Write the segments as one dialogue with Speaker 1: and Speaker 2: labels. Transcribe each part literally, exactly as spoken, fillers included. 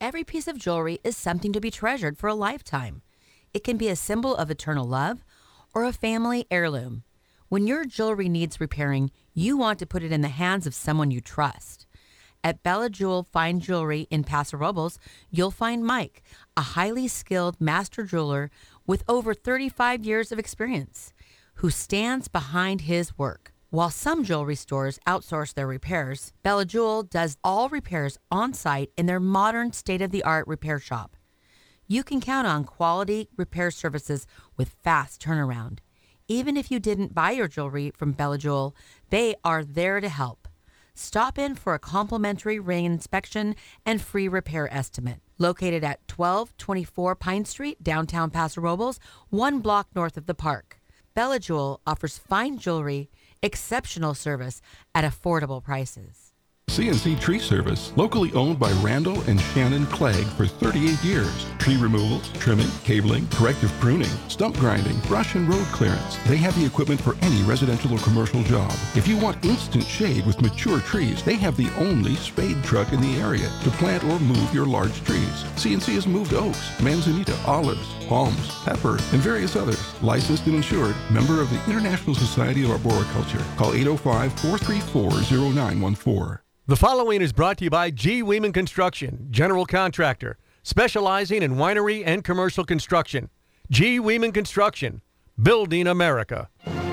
Speaker 1: Every piece of jewelry is something to be treasured for a lifetime. It can be a symbol of eternal love or a family heirloom. When your jewelry needs repairing, you want to put it in the hands of someone you trust. At Bella Jewel Fine Jewelry in Paso Robles, you'll find Mike, a highly skilled master jeweler with over thirty-five years of experience, who stands behind his work. While some jewelry stores outsource their repairs, Bella Jewel does all repairs on-site in their modern state-of-the-art repair shop. You can count on quality repair services with fast turnaround. Even if you didn't buy your jewelry from Bella Jewel, they are there to help. Stop in for a complimentary ring inspection and free repair estimate. Located at twelve twenty-four Pine Street, downtown Paso Robles, one block north of the park. Bella Jewel offers fine jewelry, exceptional service at affordable prices.
Speaker 2: C N C Tree Service, locally owned by Randall and Shannon Clegg for thirty-eight years. Tree removals, trimming, cabling, corrective pruning, stump grinding, brush and road clearance. They have the equipment for any residential or commercial job. If you want instant shade with mature trees, they have the only spade truck in the area to plant or move your large trees. C N C has moved oaks, manzanita, olives, palms, pepper, and various others. Licensed and insured, member of the International Society of Arboriculture. Call eight oh five, four three four, oh nine one four.
Speaker 3: The following is brought to you by G. Weeman Construction, general contractor, specializing in winery and commercial construction. G. Weeman Construction, building America.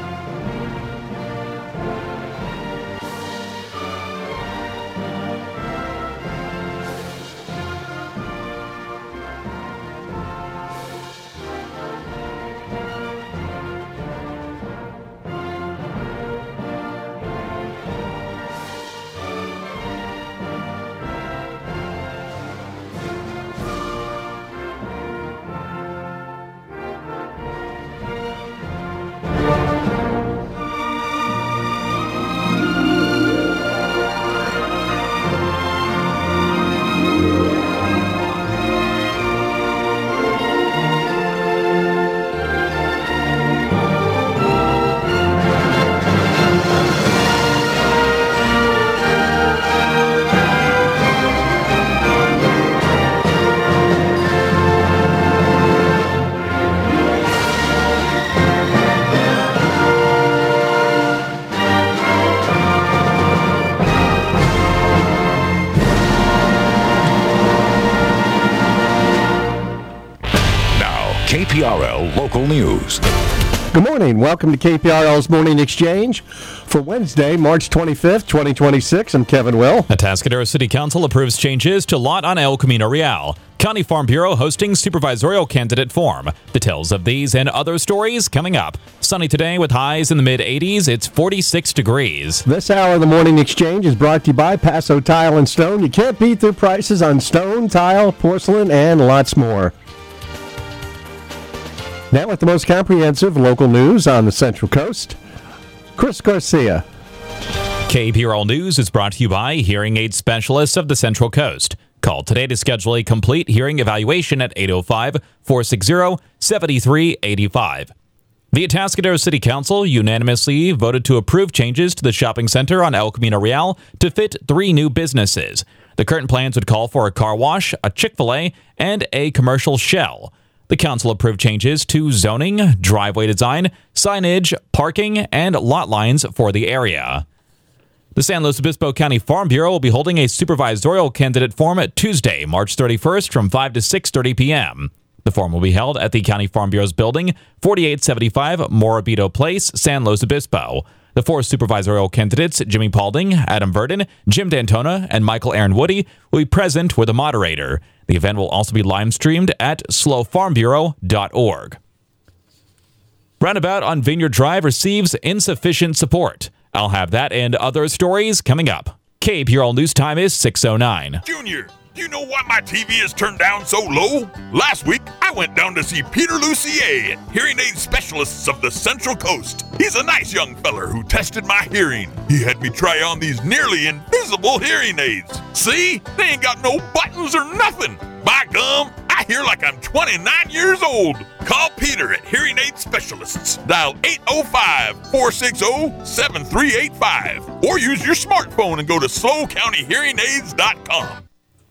Speaker 4: K P R L Local News.
Speaker 3: Good morning. Welcome to K P R L's Morning Exchange for Wednesday, March twenty-fifth, twenty twenty-six. I'm Kevin Will.
Speaker 5: Atascadero City Council approves changes to lot on El Camino Real. County Farm Bureau hosting supervisorial candidate forum. Details of these and other stories coming up. Sunny today with highs in the mid eighties. It's forty-six degrees.
Speaker 3: This hour of the Morning Exchange is brought to you by Paso Tile and Stone. You can't beat their prices on stone, tile, porcelain, and lots more. Now with the most comprehensive local news on the Central Coast, Chris Garcia.
Speaker 5: K P R L News is brought to you by Hearing Aid Specialists of the Central Coast. Call today to schedule a complete hearing evaluation at eight oh five, four six zero, seven three eight five. The Atascadero City Council unanimously voted to approve changes to the shopping center on El Camino Real to fit three new businesses. The current plans would call for a car wash, a Chick-fil-A, and a commercial shell. The council approved changes to zoning, driveway design, signage, parking, and lot lines for the area. The San Luis Obispo County Farm Bureau will be holding a supervisorial candidate forum Tuesday, March thirty-first from five to six thirty p.m. The forum will be held at the County Farm Bureau's building, forty-eight seventy-five Morabito Place, San Luis Obispo. The four supervisorial candidates, Jimmy Paulding, Adam Verdon, Jim D'Antona, and Michael Aaron Woody, will be present with a moderator. The event will also be live-streamed at slow farm bureau dot org. Roundabout on Vineyard Drive receives insufficient support. I'll have that and other stories coming up. K P R L News Time is six oh nine.
Speaker 6: Junior, do you know why my T V is turned down so low? Last week, I went down to see Peter Lucier, Hearing Aid Specialists of the Central Coast. He's a nice young feller who tested my hearing. He had me try on these nearly invisible hearing aids. See? They ain't got no buttons or nothing. By gum, I hear like I'm twenty-nine years old. Call Peter at Hearing Aid Specialists. Dial eight oh five, four six oh, seven three eight five or use your smartphone and go to slow county hearing aids dot com.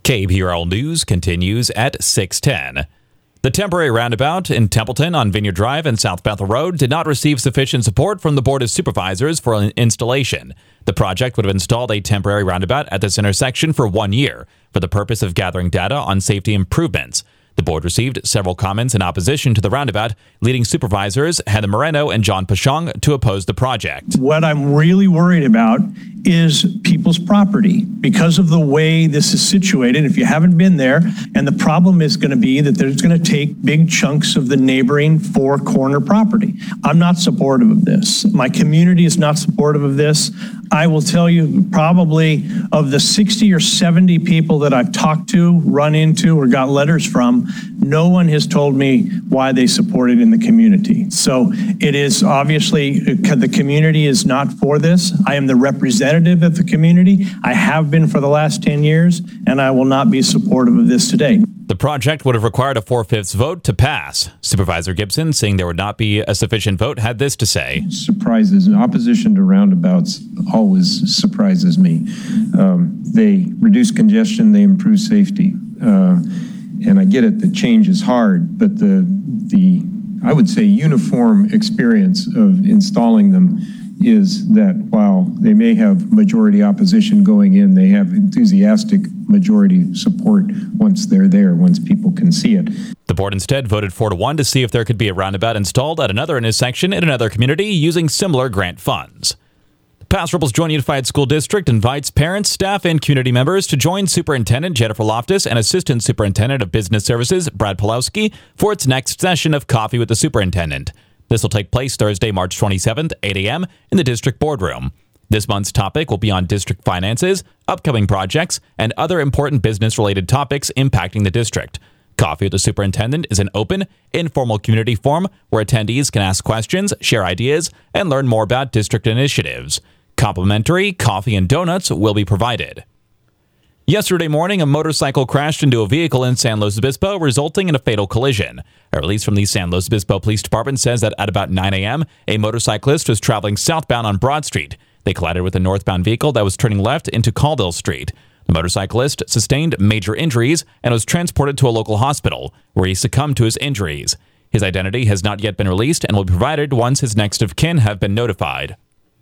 Speaker 5: K P R L News continues at six ten. The temporary roundabout in Templeton on Vineyard Drive and South Bethel Road did not receive sufficient support from the Board of Supervisors for an installation. The project would have installed a temporary roundabout at this intersection for one year for the purpose of gathering data on safety improvements. The board received several comments in opposition to the roundabout, leading supervisors Heather Moreno and John Pashong to oppose the project.
Speaker 7: What I'm really worried about is people's property because of the way this is situated. If you haven't been there, and the problem is going to be that there's going to take big chunks of the neighboring four corner property. I'm not supportive of this. My community is not supportive of this. I will tell you, probably of the sixty or seventy people that I've talked to, run into, or got letters from, no one has told me why they support it in the community. So it is obviously, the community is not for this. I am the representative of the community. I have been for the last ten years, and I will not be supportive of this today.
Speaker 5: The project would have required a four-fifths vote to pass. Supervisor Gibson, saying there would not be a sufficient vote, had this to say.
Speaker 8: Surprises. Opposition to roundabouts always surprises me. Um, they reduce congestion, they improve safety. Uh, and I get it, the change is hard, but the, the I would say, uniform experience of installing them is that while they may have majority opposition going in, they have enthusiastic majority support once they're there, once people can see it.
Speaker 5: The board instead voted four to one to see if there could be a roundabout installed at another intersection in another community using similar grant funds. The Paso Robles Joint Unified School District invites parents, staff, and community members to join Superintendent Jennifer Loftus and Assistant Superintendent of Business Services Brad Pulowski for its next session of Coffee with the Superintendent. This will take place Thursday, March twenty-seventh, eight a.m. in the district boardroom. This month's topic will be on district finances, upcoming projects, and other important business-related topics impacting the district. Coffee with the Superintendent is an open, informal community forum where attendees can ask questions, share ideas, and learn more about district initiatives. Complimentary coffee and donuts will be provided. Yesterday morning, a motorcycle crashed into a vehicle in San Luis Obispo, resulting in a fatal collision. A release from the San Luis Obispo Police Department says that at about nine a.m., a motorcyclist was traveling southbound on Broad Street. They collided with a northbound vehicle that was turning left into Caldwell Street. The motorcyclist sustained major injuries and was transported to a local hospital, where he succumbed to his injuries. His identity has not yet been released and will be provided once his next of kin have been notified.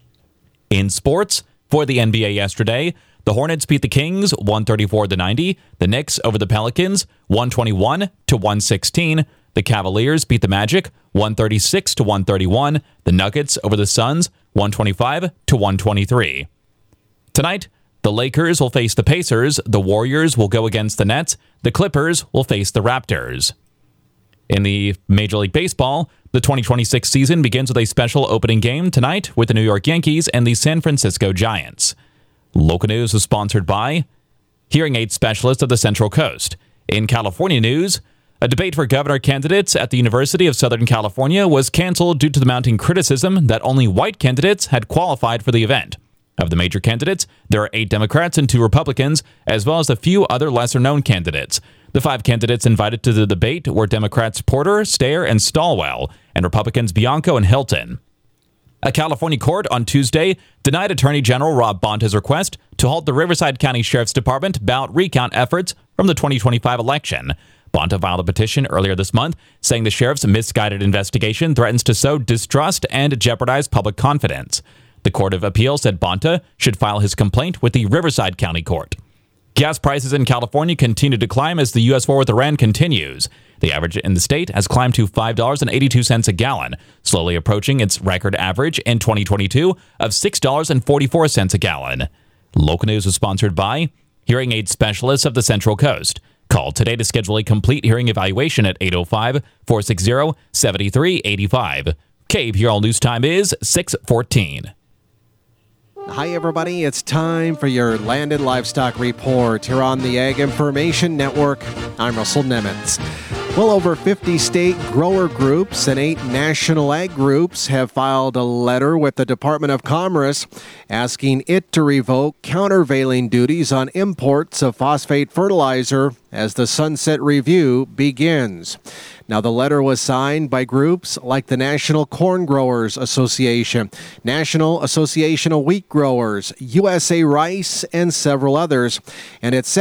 Speaker 5: In sports, for the N B A yesterday, the Hornets beat the Kings one thirty-four to ninety, the Knicks over the Pelicans one twenty-one to one sixteen, the Cavaliers beat the Magic one thirty-six to one thirty-one, the Nuggets over the Suns one twenty-five to one twenty-three. Tonight, the Lakers will face the Pacers, the Warriors will go against the Nets, the Clippers will face the Raptors. In the Major League Baseball, the twenty twenty-six season begins with a special opening game tonight with the New York Yankees and the San Francisco Giants. Local news is sponsored by Hearing Aid Specialist of the Central Coast. In California news, a debate for governor candidates at the University of Southern California was canceled due to the mounting criticism that only white candidates had qualified for the event. Of the major candidates, there are eight Democrats and two Republicans, as well as a few other lesser-known candidates. The five candidates invited to the debate were Democrats Porter, Stair, and Stalwell, and Republicans Bianco and Hilton. A California court on Tuesday denied Attorney General Rob Bonta's request to halt the Riverside County Sheriff's Department ballot recount efforts from the twenty twenty-five election. Bonta filed a petition earlier this month saying the sheriff's misguided investigation threatens to sow distrust and jeopardize public confidence. The Court of Appeal said Bonta should file his complaint with the Riverside County Court. Gas prices in California continue to climb as the U S war with Iran continues. The average in the state has climbed to five dollars and eighty-two cents a gallon, slowly approaching its record average in twenty twenty-two of six dollars and forty-four cents a gallon. Local news is sponsored by Hearing Aid Specialists of the Central Coast. Call today to schedule a complete hearing evaluation at eight oh five, four six zero, seven three eight five. K P R L News Time is six fourteen.
Speaker 9: Hi, everybody. It's time for your Land and Livestock Report here on the Ag Information Network. I'm Russell Nemitz. Well over fifty state grower groups and eight national ag groups have filed a letter with the Department of Commerce asking it to revoke countervailing duties on imports of phosphate fertilizer as the Sunset Review begins. Now, the letter was signed by groups like the National Corn Growers Association, National Association of Wheat Growers, U S A Rice, and several others. And it said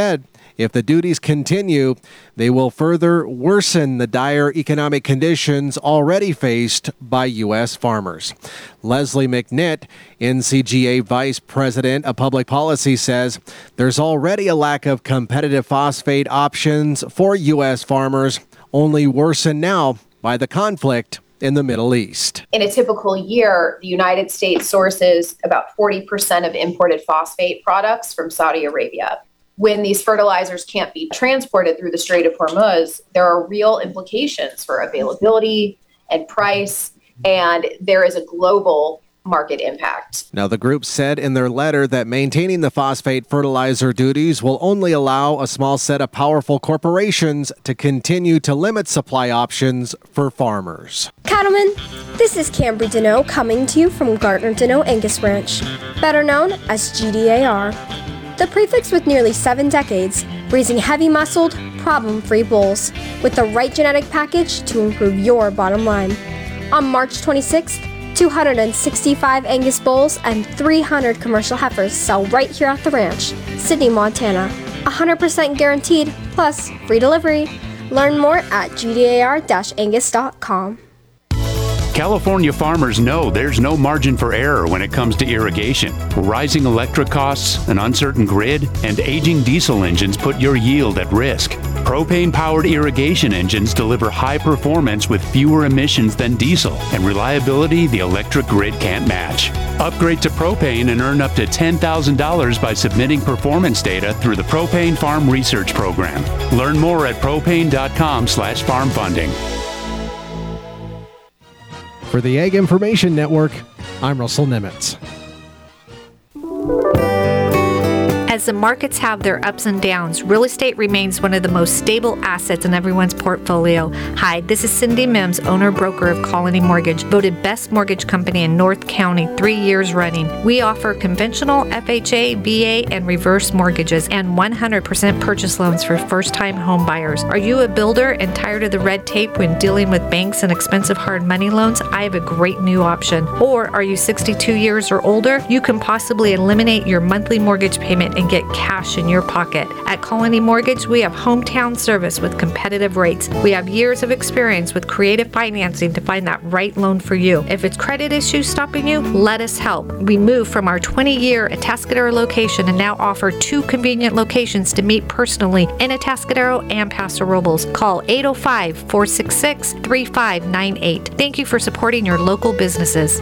Speaker 9: If the duties continue, they will further worsen the dire economic conditions already faced by U S farmers. Leslie McNitt, N C G A Vice President of Public Policy, says there's already a lack of competitive phosphate options for U S farmers, only worsened now by the conflict in the Middle East.
Speaker 10: In a typical year, the United States sources about forty percent of imported phosphate products from Saudi Arabia. When these fertilizers can't be transported through the Strait of Hormuz, there are real implications for availability and price, and there is a global market impact.
Speaker 9: Now, the group said in their letter that maintaining the phosphate fertilizer duties will only allow a small set of powerful corporations to continue to limit supply options for farmers.
Speaker 11: Cattlemen, this is Cambry Deneau coming to you from Gardner Deneau Angus Ranch, better known as G D A R. The prefix with nearly seven decades, raising heavy-muscled, problem-free bulls with the right genetic package to improve your bottom line. On March twenty-sixth, two hundred sixty-five Angus bulls and three hundred commercial heifers sell right here at the ranch, Sidney, Montana. one hundred percent guaranteed, plus free delivery. Learn more at G D A R dash angus dot com.
Speaker 12: California farmers know there's no margin for error when it comes to irrigation. Rising electric costs, an uncertain grid, and aging diesel engines put your yield at risk. Propane-powered irrigation engines deliver high performance with fewer emissions than diesel and reliability the electric grid can't match. Upgrade to propane and earn up to ten thousand dollars by submitting performance data through the Propane Farm Research Program. Learn more at propane.com slash farm funding.
Speaker 9: For the Ag Information Network, I'm Russell Nemitz.
Speaker 13: As the markets have their ups and downs, real estate remains one of the most stable assets in everyone's portfolio. Hi, this is Cindy Mims, owner-broker of Colony Mortgage, voted best mortgage company in North County three years running. We offer conventional F H A, V A, and reverse mortgages and one hundred percent purchase loans for first-time home buyers. Are you a builder and tired of the red tape when dealing with banks and expensive hard money loans? I have a great new option. Or are you sixty-two years or older? You can possibly eliminate your monthly mortgage payment and get cash in your pocket. At Colony Mortgage, we have hometown service with competitive rates. We have years of experience with creative financing to find that right loan for you. If it's credit issues stopping you, let us help. We moved from our twenty-year Atascadero location and now offer two convenient locations to meet personally in Atascadero and Paso Robles. Call eight oh five, four six six, three five nine eight. Thank you for supporting your local businesses.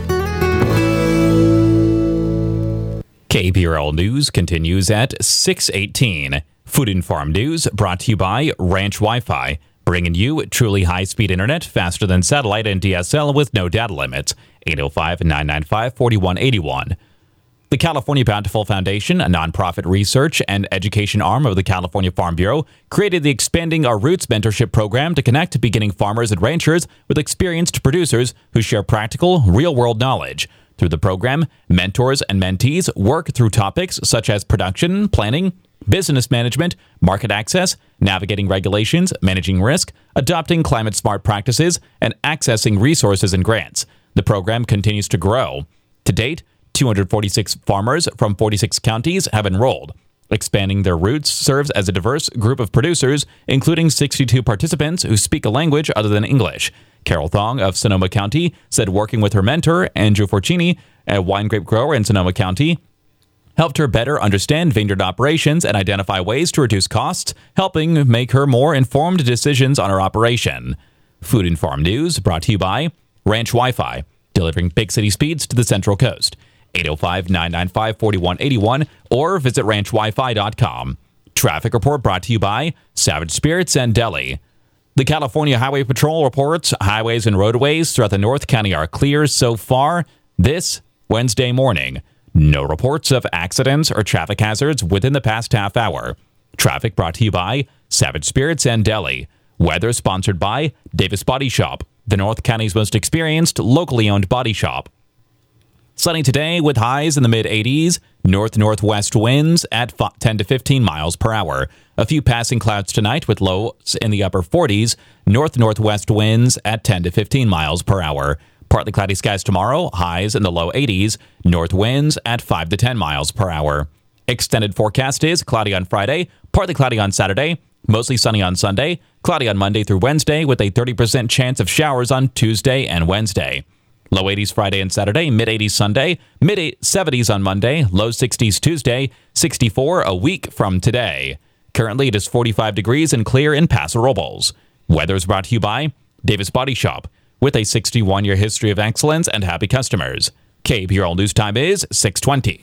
Speaker 5: K P R L News continues at six eighteen. Food and Farm News brought to you by Ranch Wi-Fi, bringing you truly high-speed internet faster than satellite and D S L with no data limits. eight oh five, nine nine five, four one eight one. The California Bountiful Foundation, a nonprofit research and education arm of the California Farm Bureau, created the Expanding Our Roots mentorship program to connect beginning farmers and ranchers with experienced producers who share practical, real-world knowledge. Through the program, mentors and mentees work through topics such as production, planning, business management, market access, navigating regulations, managing risk, adopting climate-smart practices, and accessing resources and grants. The program continues to grow. To date, two hundred forty-six farmers from forty-six counties have enrolled. Expanding Their Roots serves as a diverse group of producers, including sixty-two participants who speak a language other than English. Carol Thong of Sonoma County said working with her mentor, Andrew Forcini, a wine grape grower in Sonoma County, helped her better understand vineyard operations and identify ways to reduce costs, helping make her more informed decisions on her operation. Food and Farm News brought to you by Ranch Wi-Fi, delivering big city speeds to the Central Coast. eight oh five, nine nine five, four one eight one or visit ranch wi fi dot com. Traffic report brought to you by Savage Spirits and Deli. The California Highway Patrol reports highways and roadways throughout the North County are clear so far this Wednesday morning. No reports of accidents or traffic hazards within the past half hour. Traffic brought to you by Savage Spirits and Deli. Weather sponsored by Davis Body Shop, the North County's most experienced locally owned body shop. Sunny today with highs in the mid eighties, north-northwest winds at ten to fifteen miles per hour. A few passing clouds tonight with lows in the upper forties, north-northwest winds at ten to fifteen miles per hour. Partly cloudy skies tomorrow, highs in the low eighties, north winds at five to ten miles per hour. Extended forecast is cloudy on Friday, partly cloudy on Saturday, mostly sunny on Sunday, cloudy on Monday through Wednesday with a thirty percent chance of showers on Tuesday and Wednesday. Low eighties Friday and Saturday, mid eighties Sunday, mid seventies on Monday, low sixties Tuesday, sixty-four a week from today. Currently, it is forty-five degrees and clear in Paso Robles. Weather is brought to you by Davis Body Shop, with a sixty-one-year history of excellence and happy customers. K P R L News Time is six twenty.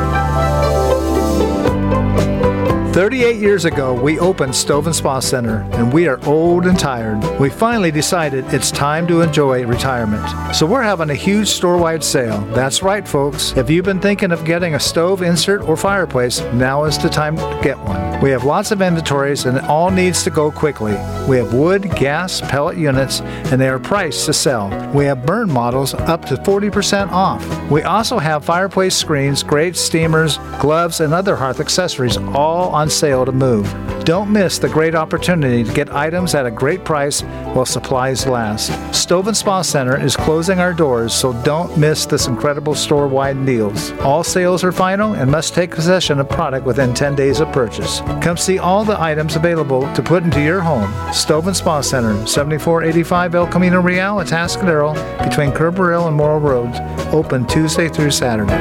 Speaker 14: thirty-eight years ago, we opened Stove and Spa Center, and we are old and tired. We finally decided it's time to enjoy retirement. So we're having a huge store-wide sale. That's right, folks. If you've been thinking of getting a stove, insert, or fireplace, now is the time to get one. We have lots of inventories, and it all needs to go quickly. We have wood, gas, pellet units, and they are priced to sell. We have burn models up to forty percent off. We also have fireplace screens, grates, steamers, gloves, and other hearth accessories, all on sale to move. Don't miss the great opportunity to get items at a great price while supplies last. Stove and Spa Center is closing our doors, so don't miss this incredible store-wide deals. All sales are final and must take possession of product within ten days of purchase. Come see all the items available to put into your home. Stove and Spa Center, seventy-four eighty-five El Camino Real, Atascadero, between Kerberville and Morrill Roads. Open Tuesday through Saturday.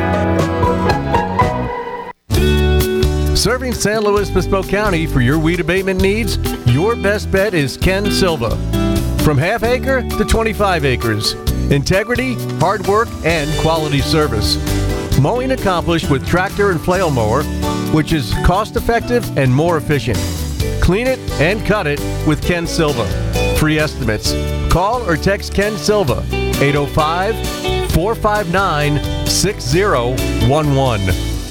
Speaker 3: Serving San Luis Obispo County for your weed abatement needs, your best bet is Ken Silva. From half acre to twenty-five acres. Integrity, hard work, and quality service. Mowing accomplished with tractor and flail mower, which is cost effective and more efficient. Clean it and cut it with Ken Silva. Free estimates. Call or text Ken Silva, eight oh five, four five nine, six oh one one.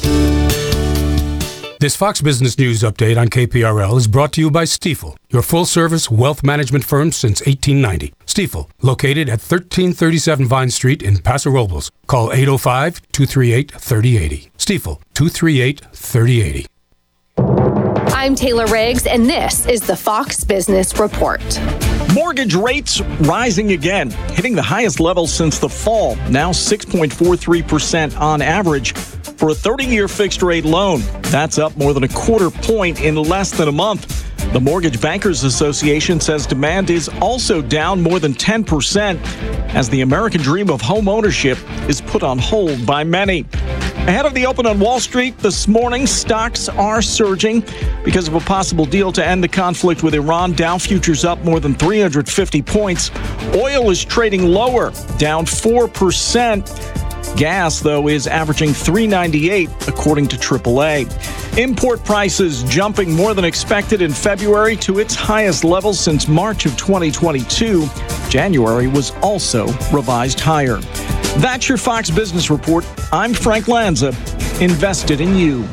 Speaker 15: This Fox Business News update on K P R L is brought to you by Stifel, your full-service wealth management firm since eighteen ninety. Stifel, located at thirteen thirty-seven Vine Street in Paso Robles. Call eight oh five, two three eight, three oh eight oh. Stifel, two three eight, three oh eight oh.
Speaker 16: I'm Taylor Riggs, and this is the Fox Business Report.
Speaker 17: Mortgage rates rising again, hitting the highest level since the fall, now six point four three percent on average for a thirty-year fixed-rate loan. That's up more than a quarter point in less than a month. The Mortgage Bankers Association says demand is also down more than ten percent as the American dream of home ownership is put on hold by many. Ahead of the open on Wall Street this morning, stocks are surging because of a possible deal to end the conflict with Iran. Dow futures up more than three hundred fifty points. Oil is trading lower, down four percent. Gas, though, is averaging three ninety-eight, according to triple A. Import prices jumping more than expected in February to its highest level since March of twenty twenty-two. January was also revised higher. That's your Fox Business Report. I'm Frank Lanza, invested in you.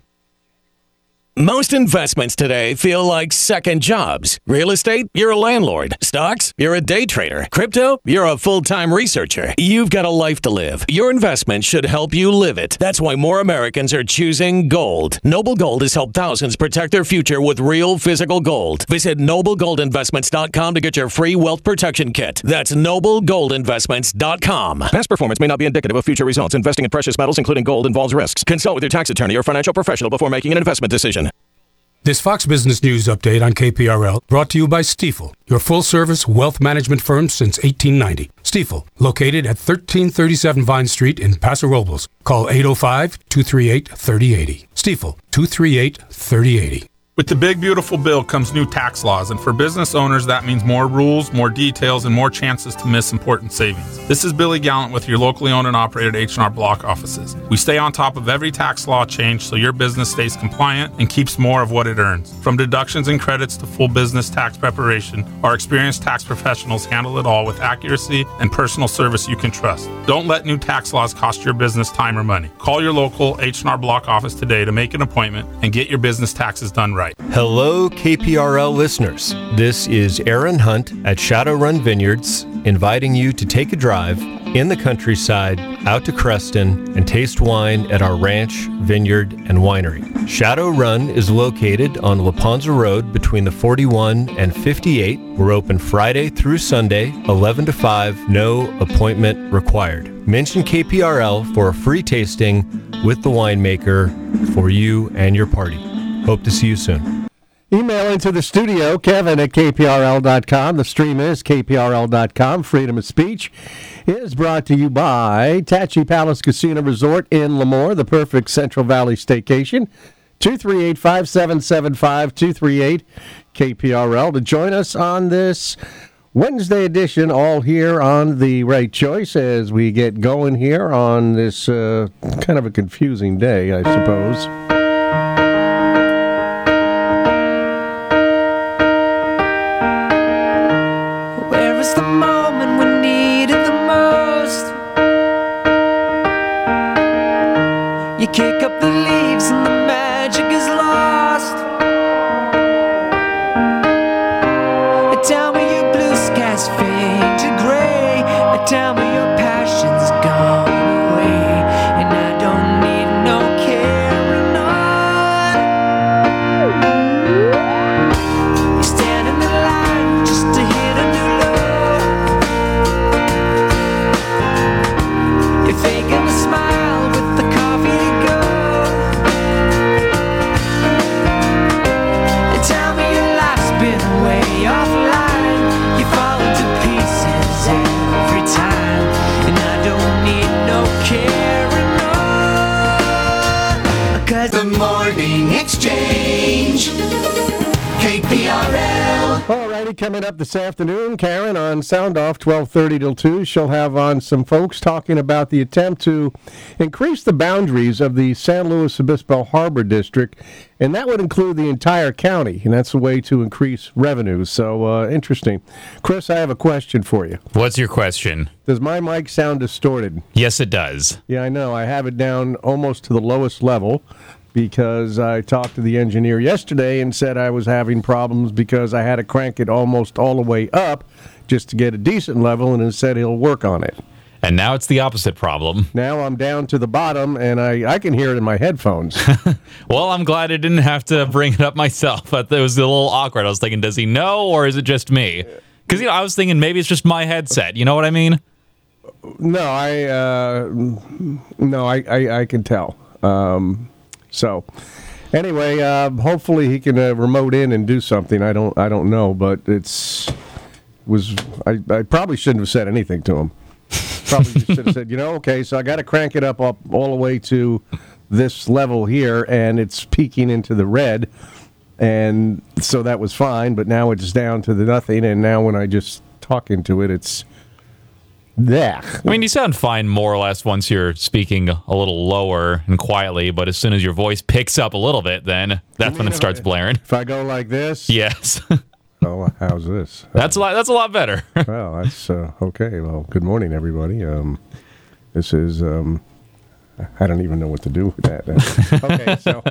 Speaker 18: Most investments today feel like second jobs. Real estate, you're a landlord. Stocks, you're a day trader. Crypto, you're a full-time researcher. You've got a life to live. Your investment should help you live it. That's why more Americans are choosing gold. Noble Gold has helped thousands protect their future with real physical gold. Visit noble gold investments dot com to get your free wealth protection kit. That's noble gold investments dot com. Past performance may not be indicative of future results. Investing in precious metals, including gold, involves risks. Consult with your tax attorney or financial professional before making an investment decision.
Speaker 15: This Fox Business News update on K P R L brought to you by Stifel, your full-service wealth management firm since eighteen ninety. Stifel, located at thirteen thirty-seven Vine Street in Paso Robles. Call eight oh five, two three eight, three oh eight oh. Stifel, two three eight, three oh eight oh.
Speaker 19: With the big, beautiful bill comes new tax laws, and for business owners, that means more rules, more details, and more chances to miss important savings. This is Billy Gallant with your locally owned and operated H and R Block offices. We stay on top of every tax law change so your business stays compliant and keeps more of what it earns. From deductions and credits to full business tax preparation, our experienced tax professionals handle it all with accuracy and personal service you can trust. Don't let new tax laws cost your business time or money. Call your local H and R Block office today to make an appointment and get your business taxes done right.
Speaker 20: Hello, K P R L listeners. This is Aaron Hunt at Shadowrun Vineyards, inviting you to take a drive in the countryside out to Creston and taste wine at our ranch, vineyard, and winery. Shadowrun is located on Laponza Road between the forty-one and fifty-eight. We're open Friday through Sunday, eleven to five, no appointment required. Mention K P R L for a free tasting with the winemaker for you and your party. Hope to see you soon.
Speaker 3: Email into the studio, Kevin at K P R L dot com. The stream is K P R L dot com. Freedom of speech is brought to you by Tachi Palace Casino Resort in Lemoore, the perfect Central Valley staycation. two three eight, five seven seven five, two three eight K P R L to join us on this Wednesday edition, all here on The Right Choice as we get going here on this uh, kind of a confusing day, I suppose.
Speaker 21: Where is the moment we need it the most? You kick up the leaves and the magic is lost. Tell me your blue skies fade to gray. Tell me your passion's gone away, and I don't need no carrying on. You stand in the line just to hit a new low. You're faking a smile with the coffee to go. And tell me your life's been way offline. You fall into pieces every time, and I don't need no carrying on. Cause the Morning Exchange, K P R L.
Speaker 3: Alrighty, coming up this afternoon, Karen on Sound Off, twelve thirty till two. She'll have on some folks talking about the attempt to increase the boundaries of the San Luis Obispo Harbor District, and that would include the entire county, and that's a way to increase revenues. So, uh, interesting. Chris, I have a question for you.
Speaker 5: What's your question?
Speaker 3: Does my mic sound distorted?
Speaker 5: Yes, it does.
Speaker 3: Yeah, I know. I have it down almost to the lowest level because I talked to the engineer yesterday and said I was having problems because I had to crank it almost all the way up just to get a decent level, and he said he'll work on it.
Speaker 5: And now it's the opposite problem.
Speaker 3: Now I'm down to the bottom, and I, I can hear it in my headphones.
Speaker 5: Well, I'm glad I didn't have to bring it up myself. It was a little awkward. I was thinking, does he know, or is it just me? Because, you know, I was thinking maybe it's just my headset. You know what I mean?
Speaker 3: No, I uh, no, I, I, I can tell. Um, so, anyway, uh, hopefully he can uh, remote in and do something. I don't I don't know, but it's was I, I probably shouldn't have said anything to him. Probably just should have said, you know, okay, so I got to crank it up, up all the way to this level here, and it's peaking into the red, and so that was fine, but now it's down to the nothing, and now when I just talk into it, it's there.
Speaker 5: I mean, you sound fine more or less once you're speaking a little lower and quietly, but as soon as your voice picks up a little bit, then that's when it starts blaring.
Speaker 3: If I go like this?
Speaker 5: Yes.
Speaker 3: Oh, how's this?
Speaker 5: That's a lot. That's a lot better.
Speaker 3: Well, that's uh, okay. Well, good morning, everybody. Um, this is. Um, I don't even know what to do with that. Okay, so.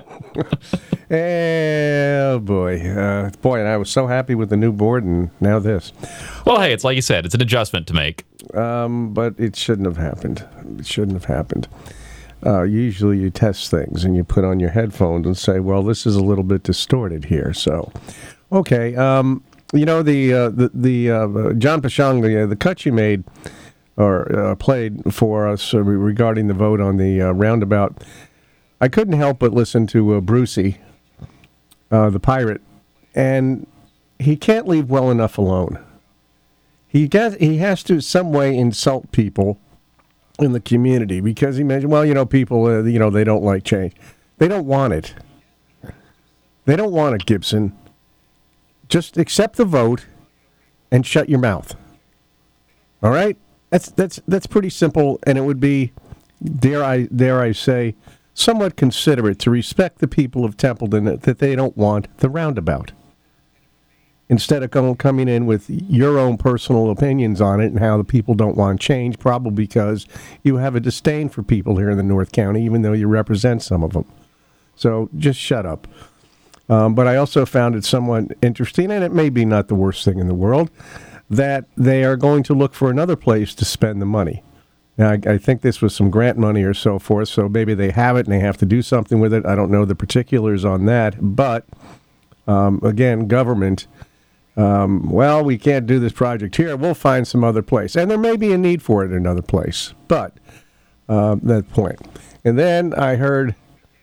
Speaker 3: Oh boy, uh, boy, and I was so happy with the new board, and now this.
Speaker 5: Well, hey, it's like you said, it's an adjustment to make.
Speaker 3: Um, but it shouldn't have happened. It shouldn't have happened. Uh, usually, you test things and you put on your headphones and say, "Well, this is a little bit distorted here." So. Okay, um, you know, the uh, the, the uh, John Pashang, the, uh, the cut you made or uh, played for us uh, regarding the vote on the uh, roundabout, I couldn't help but listen to uh, Brucey, uh, the pirate, and he can't leave well enough alone. He gets, he has to some way insult people in the community because he mentioned, well, you know, people, uh, you know, they don't like change. They don't want it. They don't want it, Gibson. Just accept the vote and shut your mouth. All right? That's that's that's pretty simple, and it would be, dare I dare I say, somewhat considerate to respect the people of Templeton that, that they don't want the roundabout. Instead of going, coming in with your own personal opinions on it and how the people don't want change, probably because you have a disdain for people here in the North County, even though you represent some of them. So just shut up. Um, but I also found it somewhat interesting, and it may be not the worst thing in the world, that they are going to look for another place to spend the money. Now, I, I think this was some grant money or so forth, so maybe they have it and they have to do something with it. I don't know the particulars on that. But, um, again, government, um, well, we can't do this project here. We'll find some other place. And there may be a need for it in another place. But
Speaker 1: uh, that point. And then I heard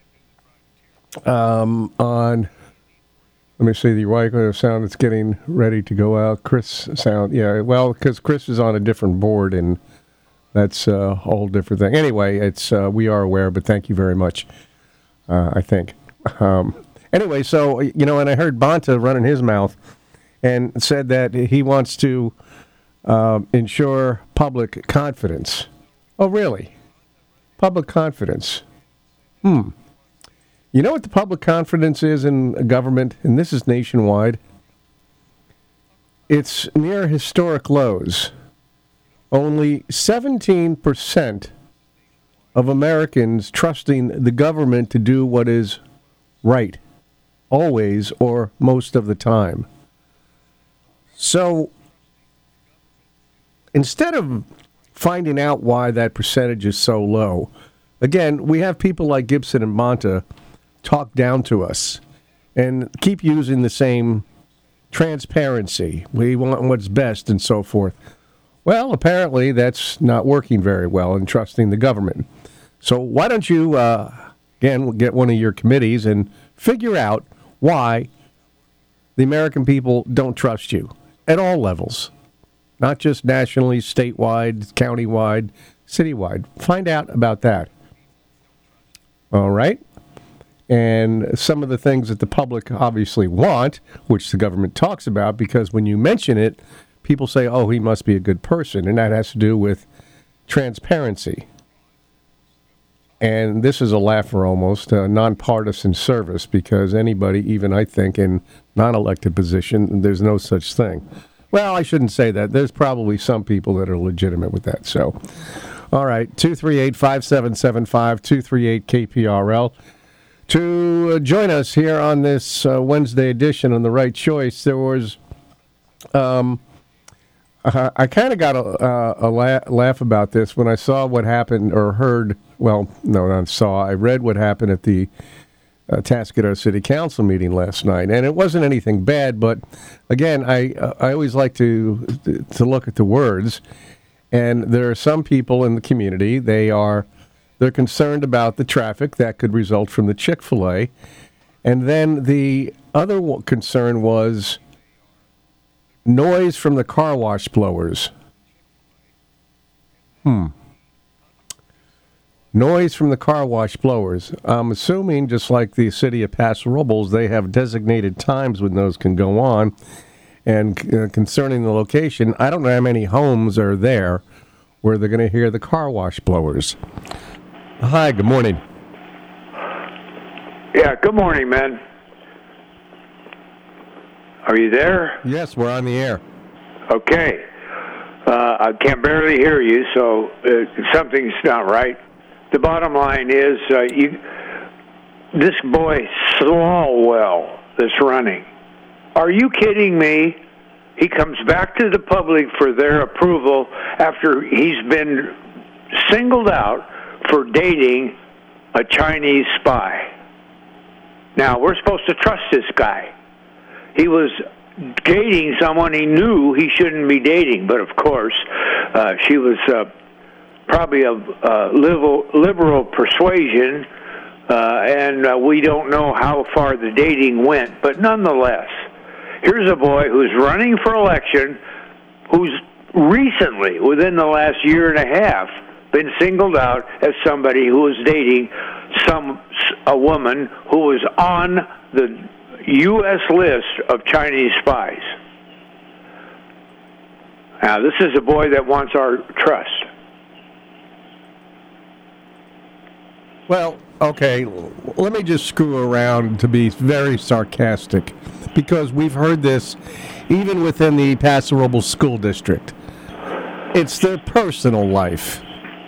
Speaker 1: um, on, let me see, the Wycliffe sound that's getting ready to go out. Chris sound, yeah, well, because Chris is on a different board, and that's a whole different thing. Anyway, it's uh, we are aware, but thank you very much, uh, I think. Um, anyway, so, you know, and I heard Bonta running his mouth and said that he wants to uh, ensure public confidence. Oh, really? Public confidence. Hmm. You know what the public confidence is in government? And this is nationwide. It's near historic lows. Only seventeen percent of Americans trusting the government to do what is right, always or most of the time. So, instead of finding out why that percentage is so low, again, we have people like Gibson and Bonta talk down to us and keep using the same transparency. We want what's best and so forth. Well, apparently that's not working very well in trusting the government. So why don't you, uh, again, get one of your committees and figure out why the American people don't trust you at all levels, not just nationally, statewide, countywide, citywide. Find out about that. All right? And some of the things that the public obviously want, which the government talks about, because when you mention it, people say, oh, he must be a good person, and that has to do with transparency. And this is a laugher almost, a nonpartisan service, because anybody, even I think, in non-elected position, there's no such thing. Well, I shouldn't say that. There's probably some people that are legitimate with that. So, all right, two three eight, five seven seven five, two three eight K P R L. To uh, join us here on this uh, Wednesday edition on The Right Choice, there was... Um, Uh, I kind of got a, uh, a la- laugh about this when I saw what happened or heard, well, no, not saw, I read what happened at the uh, Tascadero City Council meeting last night. And it wasn't anything bad, but again, I uh, I always like to to look at the words. And there are some people in the community, they are, they're concerned about the traffic that could result from the Chick-fil-A. And then the other w- concern was noise from the car wash blowers. Hmm. Noise from the car wash blowers. I'm assuming, just like the city of Paso Robles, they have designated times when those can go on. And uh, concerning the location, I don't know how many homes are there where they're going to hear the car wash blowers. Hi, good morning.
Speaker 22: Yeah, good morning, man. Are you there?
Speaker 1: Yes, we're on the air.
Speaker 22: Okay. Uh, I can barely hear you, so uh, something's not right. The bottom line is, uh, you, this boy Swalwell that's running. Are you kidding me? He comes back to the public for their approval after he's been singled out for dating a Chinese spy. Now, we're supposed to trust this guy. He was dating someone he knew he shouldn't be dating, but of course, uh, she was uh, probably of uh, liberal, liberal persuasion, uh, and uh, we don't know how far the dating went. But nonetheless, here's a boy who's running for election, who's recently, within the last year and a half, been singled out as somebody who was dating some a woman who was on the U S list of Chinese spies. Now, this is a boy that wants our trust.
Speaker 1: Well, okay, let me just screw around to be very sarcastic, because we've heard this even within the Paso Robles School District. It's their personal life.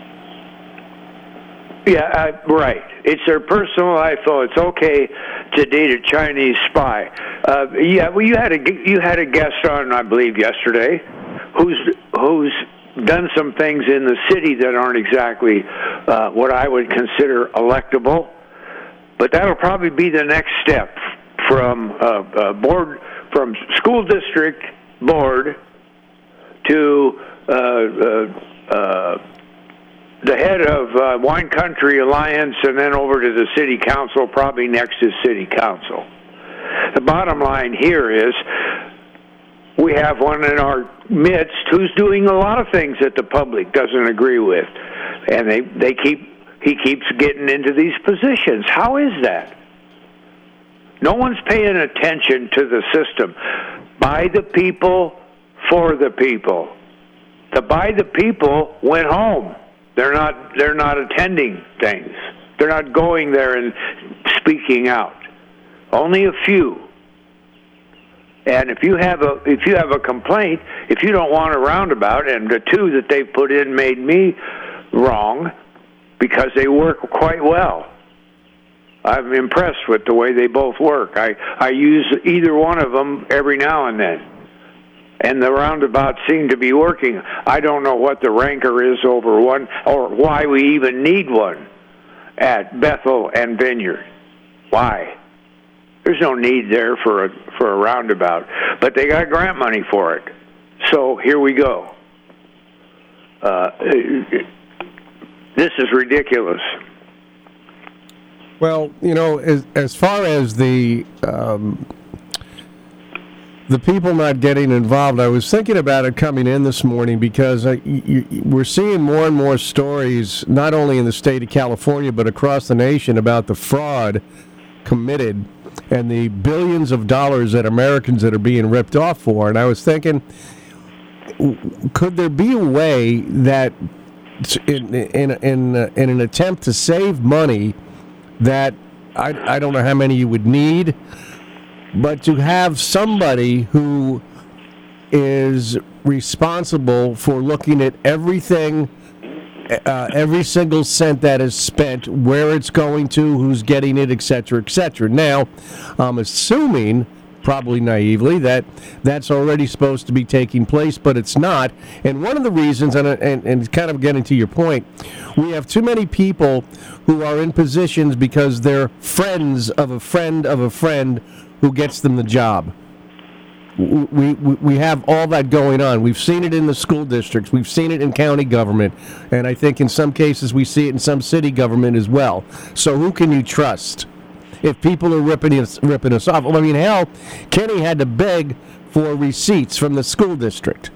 Speaker 22: Yeah, uh, right. It's their personal life, so it's okay to date a Chinese spy. Uh, yeah, well, you had a you had a guest on, I believe, yesterday, who's who's done some things in the city that aren't exactly uh, what I would consider electable. But that'll probably be the next step from uh, uh, board, from school district board to uh, uh, uh, the head of uh, Wine Country Alliance, and then over to the city council, probably next is city council. The bottom line here is we have one in our midst who's doing a lot of things that the public doesn't agree with, and they, they keep he keeps getting into these positions. How is that? No one's paying attention to the system. By the people, for the people. The by the people went home. They're not they're not attending things. They're not going there and speaking out. Only a few. And if you have a if you have a complaint, if you don't want a roundabout, and the two that they put in made me wrong because they work quite well. I'm impressed with the way they both work. I, I use either one of them every now and then. And the roundabouts seem to be working. I don't know what the rancor is over one, or why we even need one at Bethel and Vineyard. Why? There's no need there for a, for a roundabout. But they got grant money for it. So here we go. Uh, this is ridiculous.
Speaker 1: Well, you know, as, as far as the um, the people not getting involved, I was thinking about it coming in this morning because I, you, we're seeing more and more stories, not only in the state of California, but across the nation about the fraud committed and the billions of dollars that Americans that are being ripped off for. And I was thinking, could there be a way that in, in, in, in an attempt to save money that I, I don't know how many you would need, but to have somebody who is responsible for looking at everything, uh, every single cent that is spent, where it's going to, who's getting it, et cetera, et cetera. Now, I'm assuming, probably naively, that that's already supposed to be taking place, but it's not. And one of the reasons, and, and, and kind of getting to your point, we have too many people who are in positions because they're friends of a friend of a friend who gets them the job. We, we, we have all that going on. We've seen it in the school districts. We've seen it in county government. And I think in some cases we see it in some city government as well. So who can you trust? If people are ripping us, ripping us off. Well, I mean, hell, Kenny had to beg for receipts from the school district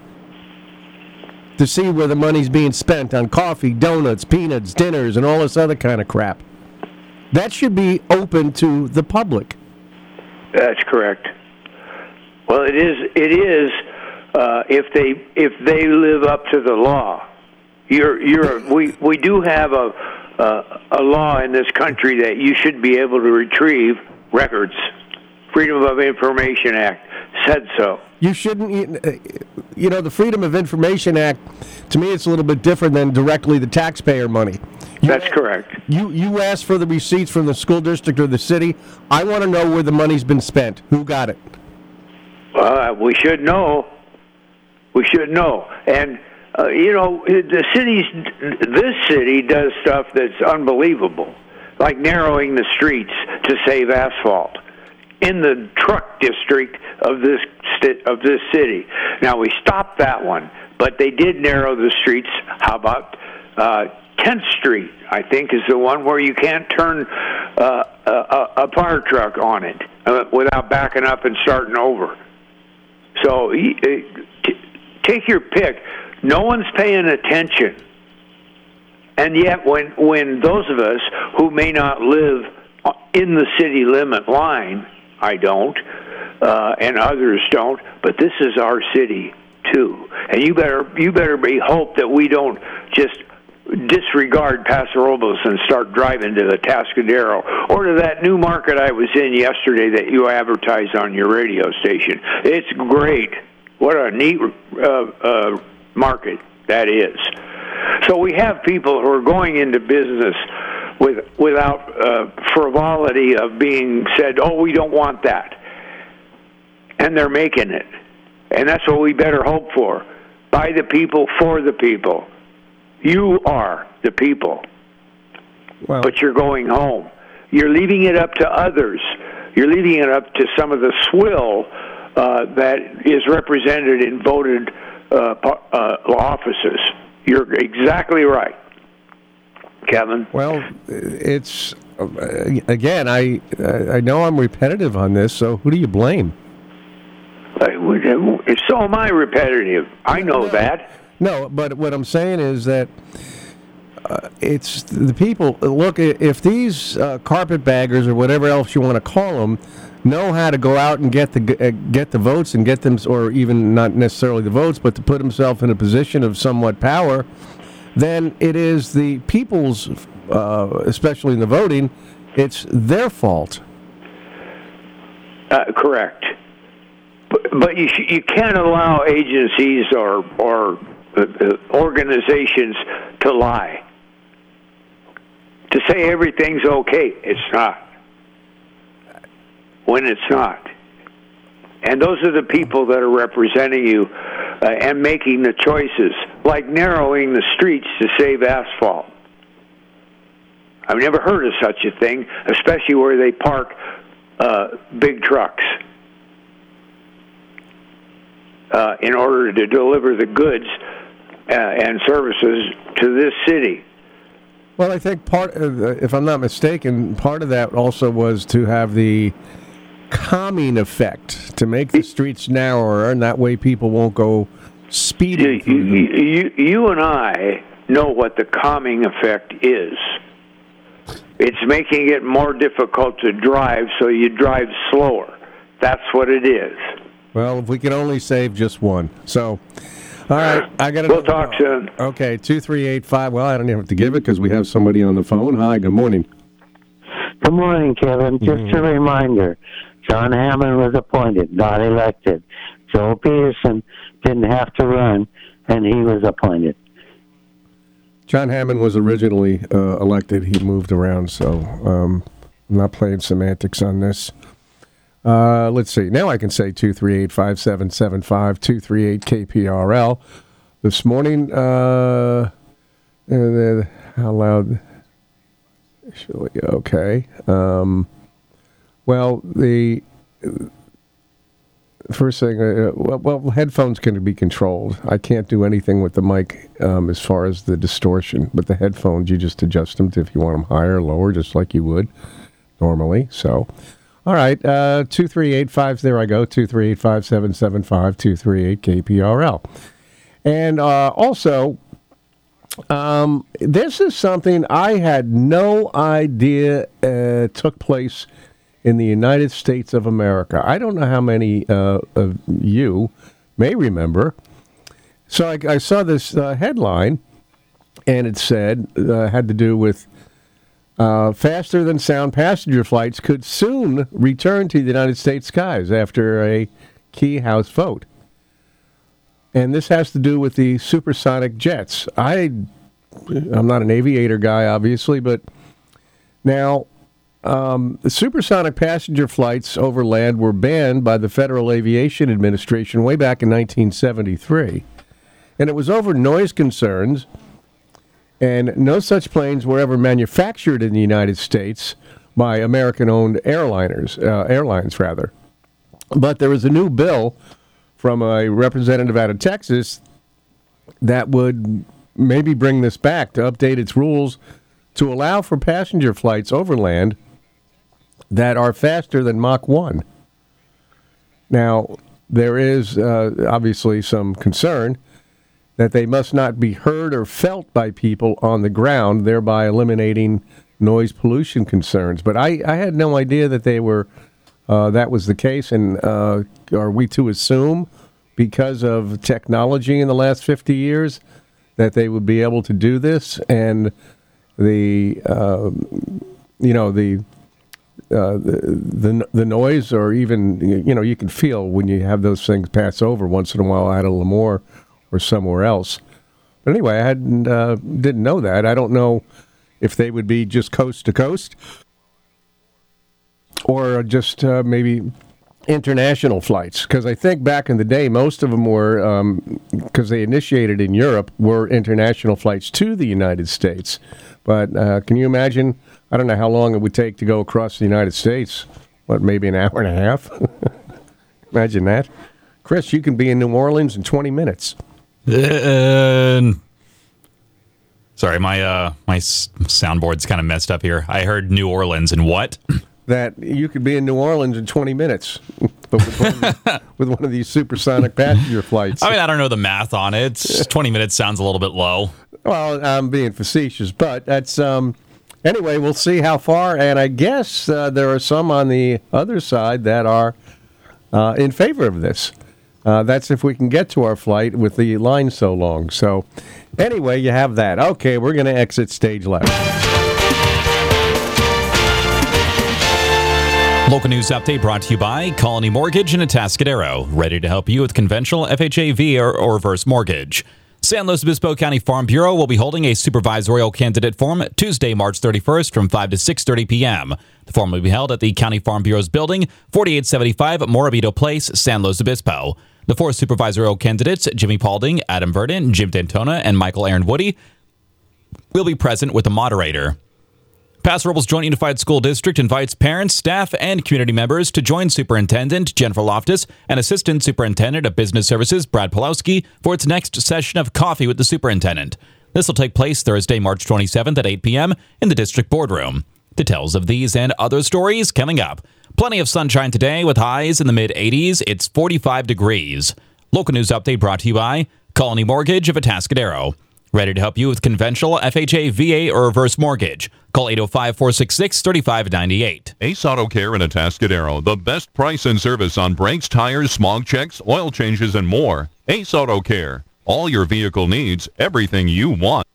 Speaker 1: to see where the money's being spent on coffee, donuts, peanuts, dinners, and all this other kind of crap. That should be open to the public.
Speaker 22: That's correct. Well, it is. It is uh, if they if they live up to the law. You're you're we we do have a. Uh, a law in this country that you should be able to retrieve records. Freedom of Information Act said so.
Speaker 1: You shouldn't, you know, the Freedom of Information Act, to me it's a little bit different than directly the taxpayer money. You,
Speaker 22: That's correct.
Speaker 1: You you ask for the receipts from the school district or the city. I want to know where the money's been spent. Who got it?
Speaker 22: Well, we should know. We should know. And Uh, you know, the city's, this city does stuff that's unbelievable, like narrowing the streets to save asphalt in the truck district of this of this city. Now, we stopped that one, but they did narrow the streets. How about uh, tenth Street, I think, is the one where you can't turn uh, a, a fire truck on it uh, without backing up and starting over. So uh, t- take your pick. No one's paying attention. And yet when when those of us who may not live in the city limit line, I don't, uh, and others don't, but this is our city too. And you better you better be hope that we don't just disregard Paso Robles and start driving to the Atascadero or to that new market I was in yesterday that you advertised on your radio station. It's great. What a neat uh, uh market that is. So we have people who are going into business with without uh, frivolity of being said, oh, we don't want that. And they're making it. And that's what we better hope for. By the people, for the people. You are the people.
Speaker 1: Well,
Speaker 22: but you're going home. You're leaving it up to others. You're leaving it up to some of the swill uh, that is represented in voted Uh, uh, offices. You're exactly right. Kevin?
Speaker 1: Well, it's uh, again. I I know I'm repetitive on this, so who do you blame?
Speaker 22: So am I repetitive. I know that.
Speaker 1: No, but what I'm saying is that uh, it's the people. Look, if these uh, carpetbaggers or whatever else you want to call them know how to go out and get the uh, get the votes and get them, or even not necessarily the votes, but to put themselves in a position of somewhat power, then it is the people's, uh, especially in the voting, it's their fault.
Speaker 22: Uh, correct. But, but you sh- you can't allow agencies or or uh, uh, organizations to lie. To say everything's okay, it's not. When it's not. And those are the people that are representing you uh, and making the choices, like narrowing the streets to save asphalt. I've never heard of such a thing, especially where they park uh, big trucks uh, in order to deliver the goods uh, and services to this city.
Speaker 1: Well, I think part of, uh, if I'm not mistaken, part of that also was to have the calming effect, to make the streets narrower, and that way people won't go speeding through them.
Speaker 22: You, you, you and I know what the calming effect is. It's making it more difficult to drive, so you drive slower. That's what it is.
Speaker 1: Well, if we can only save just one. So, all right, I got to.
Speaker 22: We'll talk soon.
Speaker 1: Okay, two three eight five. Well, I don't even have to give it because we have somebody on the phone. Hi, good morning.
Speaker 2: Good morning, Kevin. Just mm-hmm. a reminder, John Hammond was appointed, not elected. Joel Peterson didn't have to run, and he was appointed.
Speaker 1: John Hammond was originally uh, elected. He moved around, so um, I'm not playing semantics on this. Uh, let's see. Now I can say two three eight, five seven seven five, two three eight K P R L. This morning, uh, uh, how loud? Okay. Um, well, the first thing, uh, well, well, headphones can be controlled. I can't do anything with the mic um, as far as the distortion. But the headphones, you just adjust them to if you want them higher or lower, just like you would normally. So, all right, uh, two three eight five, there I go, two three eight, five seven seven five, two three eight K P R L. And uh, also, um, this is something I had no idea uh, took place in the United States of America. I don't know how many uh, of you may remember. So I, I saw this uh, headline, and it said, uh, had to do with uh, faster than sound passenger flights could soon return to the United States skies after a key House vote. And this has to do with the supersonic jets. I, I'm not an aviator guy, obviously, but now um, the supersonic passenger flights over land were banned by the Federal Aviation Administration way back in nineteen seventy-three. And it was over noise concerns, and no such planes were ever manufactured in the United States by American-owned airliners, uh, airlines, rather. But there was a new bill from a representative out of Texas that would maybe bring this back to update its rules to allow for passenger flights overland that are faster than Mach one. Now, there is uh, obviously some concern that they must not be heard or felt by people on the ground, thereby eliminating noise pollution concerns. But I, I had no idea that they were uh, that was the case, and uh, are we to assume, because of technology in the last fifty years, that they would be able to do this? And the, uh, you know, the, uh, the the the noise, or even, you know, you can feel when you have those things pass over once in a while out of Lemoore or somewhere else. But anyway, I hadn't uh, didn't know that. I don't know if they would be just coast to coast, or just uh, maybe international flights, because I think back in the day, most of them were, because um, they initiated in Europe, were international flights to the United States. But uh, can you imagine, I don't know how long it would take to go across the United States, what, maybe an hour and a half? Imagine that. Chris, you can be in New Orleans in twenty minutes.
Speaker 5: Uh, Sorry, my uh, my s- soundboard's kind of messed up here. I heard New Orleans and what?
Speaker 1: That you could be in New Orleans in twenty minutes but with, one of the, with one of these supersonic passenger flights.
Speaker 5: I mean, I don't know the math on it. twenty minutes sounds a little bit low.
Speaker 1: Well, I'm being facetious, but that's um. Anyway, we'll see how far, and I guess uh, there are some on the other side that are uh, in favor of this. Uh, that's if we can get to our flight with the line so long. So, anyway, you have that. Okay, we're going to exit stage left.
Speaker 5: Local news update brought to you by Colony Mortgage in Atascadero. Ready to help you with conventional F H A, V A, or, or reverse mortgage. San Luis Obispo County Farm Bureau will be holding a supervisorial candidate forum Tuesday, March thirty-first from five to six thirty p.m. The forum will be held at the County Farm Bureau's building, forty-eight seventy-five Morabito Place, San Luis Obispo. The four supervisorial candidates, Jimmy Paulding, Adam Verdon, Jim Dantona, and Michael Aaron Woody, will be present with a moderator. Paso Robles Joint Unified School District invites parents, staff, and community members to join Superintendent Jennifer Loftus and Assistant Superintendent of Business Services Brad Pawlowski for its next session of Coffee with the Superintendent. This will take place Thursday, March twenty-seventh at eight p.m. in the district boardroom. Details of these and other stories coming up. Plenty of sunshine today with highs in the mid-eighties. It's forty-five degrees. Local news update brought to you by Colony Mortgage of Atascadero. Ready to help you with conventional F H A, V A, or reverse mortgage. Call eight oh five, four six six, three five nine eight.
Speaker 4: Ace Auto Care in Atascadero. The best price and service on brakes, tires, smog checks, oil changes, and more. Ace Auto Care. All your vehicle needs, everything you want.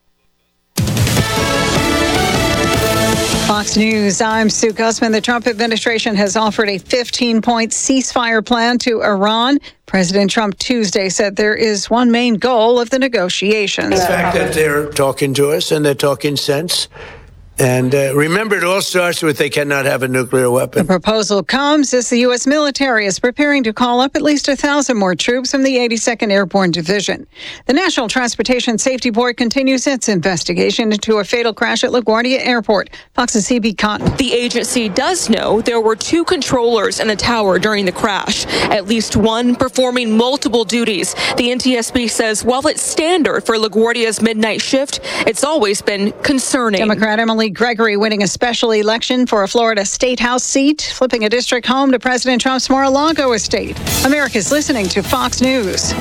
Speaker 6: Fox News, I'm Sue Gussman. The Trump administration has offered a fifteen-point ceasefire plan to Iran. President Trump Tuesday said there is one main goal of the negotiations.
Speaker 23: The fact that they're talking to us and they're talking sense. And uh, remember, it all starts with they cannot have a nuclear weapon.
Speaker 6: The proposal comes as the U S military is preparing to call up at least a thousand more troops from the eighty-second Airborne Division. The National Transportation Safety Board continues its investigation into a fatal crash at LaGuardia Airport. Fox's C B Cotton.
Speaker 24: The agency does know there were two controllers in the tower during the crash, at least one performing multiple duties. The N T S B says while it's standard for LaGuardia's midnight shift, it's always been concerning.
Speaker 6: Democrat Emily Gregory winning a special election for a Florida State House seat, flipping a district home to President Trump's Mar-a-Lago estate. America's listening to Fox News.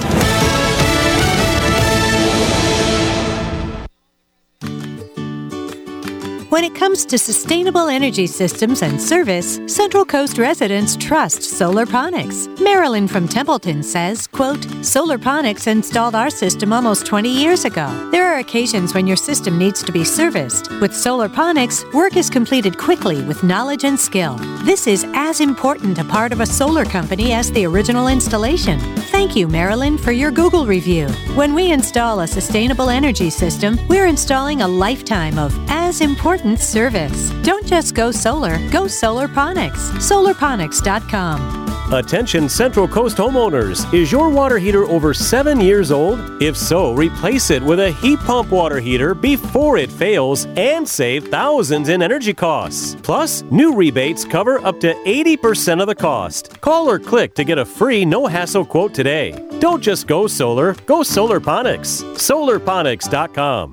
Speaker 25: When it comes to sustainable energy systems and service, Central Coast residents trust Solarponics. Marilyn from Templeton says, quote, Solarponics installed our system almost twenty years ago. There are occasions when your system needs to be serviced. With Solarponics, work is completed quickly with knowledge and skill. This is as important a part of a solar company as the original installation. Thank you, Marilyn, for your Google review. When we install a sustainable energy system, we're installing a lifetime of as important service. Don't just go solar, go Solarponics. Solarponics dot com.
Speaker 26: Attention Central Coast homeowners. Is your water heater over seven years old? If so, replace it with a heat pump water heater before it fails and save thousands in energy costs. Plus, new rebates cover up to eighty percent of the cost. Call or click to get a free no-hassle quote today. Don't just go solar, go Solarponics. Solarponics dot com.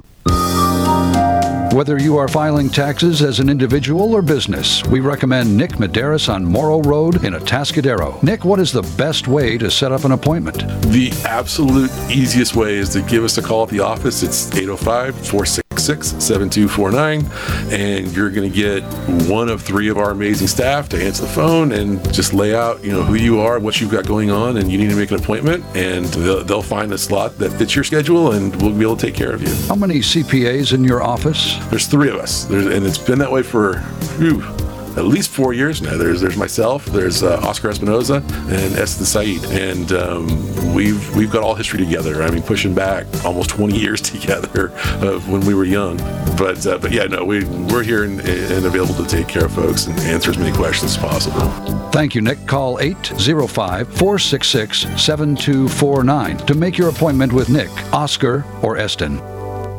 Speaker 27: Whether you are filing taxes as an individual or business, we recommend Nick Medeiros on Morrow Road in Atascadero. Nick, what is the best way to set up an appointment?
Speaker 28: The absolute easiest way is to give us a call at the office. It's eight oh five, four six six, seven two four nine, and you're going to get one of three of our amazing staff to answer the phone and just lay out, you know, who you are, what you've got going on, and you need to make an appointment, and they'll, they'll find a slot that fits your schedule, and we'll be able to take care of you.
Speaker 27: How many C P As in your office?
Speaker 28: There's three of us, there's, and it's been that way for whew, at least four years now. There's there's myself, there's uh, Oscar Espinoza, and Estes Said, and um, we've we've got all history together. I mean, pushing back almost twenty years together of when we were young. But uh, but yeah, no, we we're here and, and available to take care of folks and answer as many questions as possible.
Speaker 27: Thank you, Nick. Call eight oh five, four six six, seven two four nine to make your appointment with Nick, Oscar, or Eston.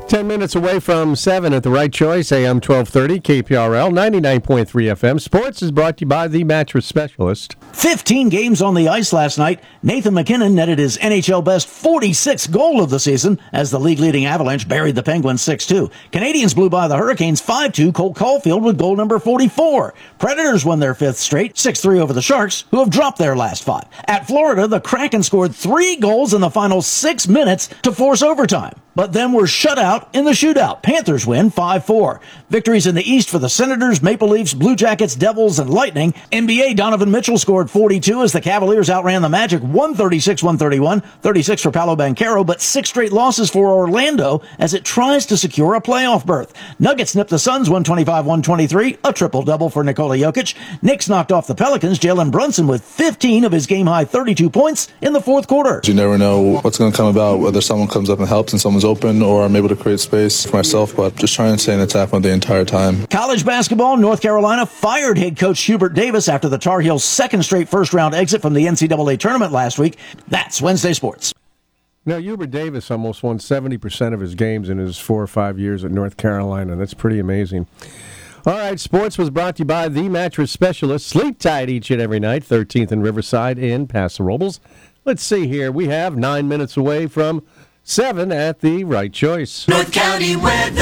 Speaker 1: Ten minutes away from seven at the Right Choice, A M twelve thirty, K P R L, ninety-nine point three F M. Sports is brought to you by the Mattress Specialist.
Speaker 7: fifteen games on the ice last night. Nathan MacKinnon netted his N H L best forty-sixth goal of the season as the league-leading Avalanche buried the Penguins six two. Canadians blew by the Hurricanes five two. Cole Caulfield with goal number forty-four. Predators won their fifth straight, six three over the Sharks, who have dropped their last five. At Florida, the Kraken scored three goals in the final six minutes to force overtime, but then were shut out in the shootout. Panthers win five four. Victories in the East for the Senators, Maple Leafs, Blue Jackets, Devils, and Lightning. N B A, Donovan Mitchell scored forty-two as the Cavaliers outran the Magic one thirty-six one thirty-one. thirty-six for Paolo Banchero, but six straight losses for Orlando as it tries to secure a playoff berth. Nuggets nipped the Suns one twenty-five one twenty-three, a triple-double for Nikola Jokic. Knicks knocked off the Pelicans, Jalen Brunson with fifteen of his game-high thirty-two points in the fourth quarter.
Speaker 8: You never know what's going to come about, whether someone comes up and helps and someone's open, or I'm able to create space for myself, but just trying to stay in attack mode the entire time.
Speaker 7: College basketball, North Carolina fired head coach Hubert Davis after the Tar Heels' second straight first-round exit from the N C double A tournament last week. That's Wednesday Sports.
Speaker 1: Now, Hubert Davis almost won seventy percent of his games in his four or five years at North Carolina. That's pretty amazing. All right, sports was brought to you by the Mattress Specialist. Sleep tight each and every night, thirteenth and Riverside in Paso Robles. Let's see here. We have nine minutes away from seven at the Right Choice.
Speaker 21: North County weather.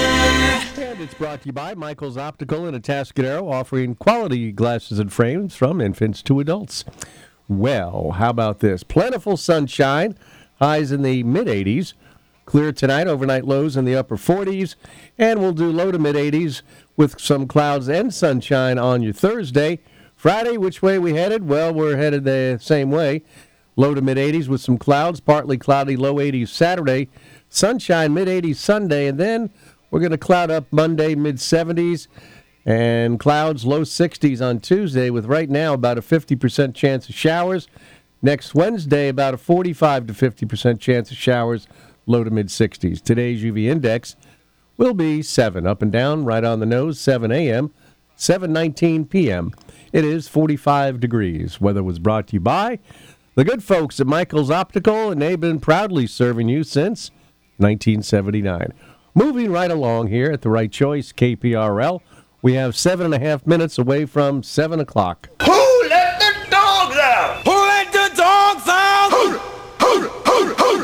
Speaker 1: And it's brought to you by Michael's Optical in Atascadero, offering quality glasses and frames from infants to adults. Well, how about this? Plentiful sunshine, highs in the mid-eighties. Clear tonight, overnight lows in the upper forties. And we'll do low to mid-eighties with some clouds and sunshine on your Thursday. Friday, which way we headed? Well, we're headed the same way. Low to mid-eighties with some clouds, partly cloudy, low eighties Saturday. Sunshine, mid-eighties Sunday, and then we're going to cloud up Monday, mid-seventies, and clouds, low sixties on Tuesday, with right now about a fifty percent chance of showers. Next Wednesday, about a forty-five to fifty percent chance of showers, low to mid-sixties. Today's U V index will be seven, up and down, right on the nose, seven a.m., seven nineteen p.m. It is forty-five degrees. Weather was brought to you by the good folks at Michael's Optical, and they've been proudly serving you since nineteen seventy-nine. Moving right along here at the Right Choice, K P R L, we have seven and a half minutes away from seven o'clock.
Speaker 21: Who let the dogs out? Who let the dogs out? Who, who, who, who.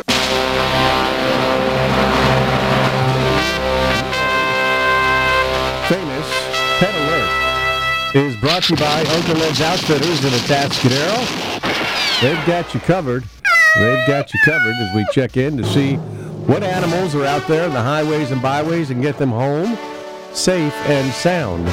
Speaker 1: Famous Pet Alert is brought to you by Uncle Ed's Outfitters in Atascadero. They've got you covered. They've got you covered as we check in to see what animals are out there in the highways and byways and get them home safe and sound.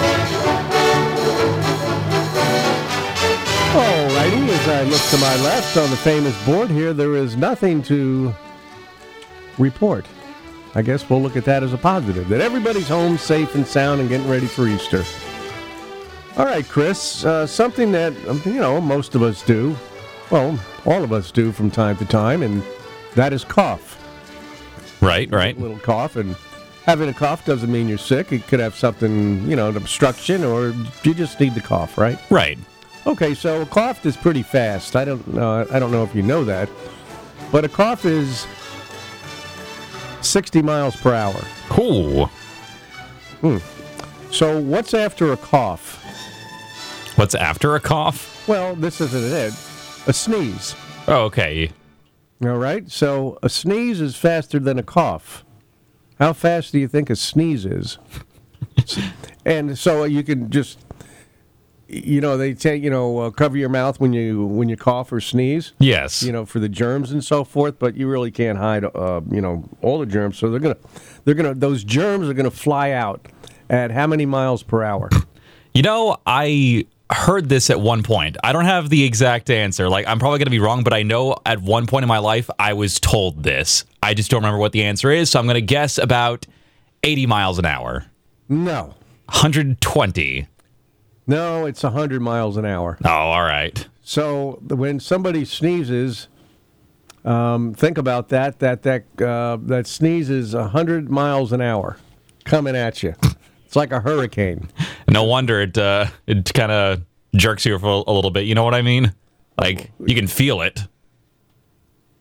Speaker 1: Alrighty, as I look to my left on the famous board here, there is nothing to report. I guess we'll look at that as a positive, that everybody's home safe and sound and getting ready for Easter. All right, Chris, uh, something that, you know, most of us do, well, all of us do from time to time, and that is cough.
Speaker 5: Right, right.
Speaker 1: A little cough, and having a cough doesn't mean you're sick. It could have something, you know, an obstruction, or you just need the cough, right?
Speaker 5: Right.
Speaker 1: Okay, so a cough is pretty fast. I don't know. I don't know if you know that, but a cough is sixty miles per hour.
Speaker 5: Cool.
Speaker 1: Hmm. So what's after a cough?
Speaker 5: What's after a cough?
Speaker 1: Well, this isn't it. A sneeze.
Speaker 5: Oh, okay.
Speaker 1: All right. So a sneeze is faster than a cough. How fast do you think a sneeze is? And so you can just, you know, they say, you know, uh, cover your mouth when you when you cough or sneeze.
Speaker 5: Yes.
Speaker 1: You know, for the germs and so forth. But you really can't hide, uh, you know, all the germs. So they're gonna, they're gonna, those germs are gonna fly out at how many miles per hour?
Speaker 5: You know, I heard this at one point. I don't have the exact answer. Like, I'm probably going to be wrong, but I know at one point in my life I was told this. I just don't remember what the answer is, so I'm going to guess about eighty miles an hour.
Speaker 1: No.
Speaker 5: one hundred twenty.
Speaker 1: No, it's one hundred miles an hour.
Speaker 5: Oh, all right.
Speaker 1: So when somebody sneezes, um, think about that. That that uh, that sneeze is one hundred miles an hour coming at you. It's like a hurricane.
Speaker 5: No wonder it uh, it kind of jerks you for a little bit. You know what I mean? Like, you can feel it.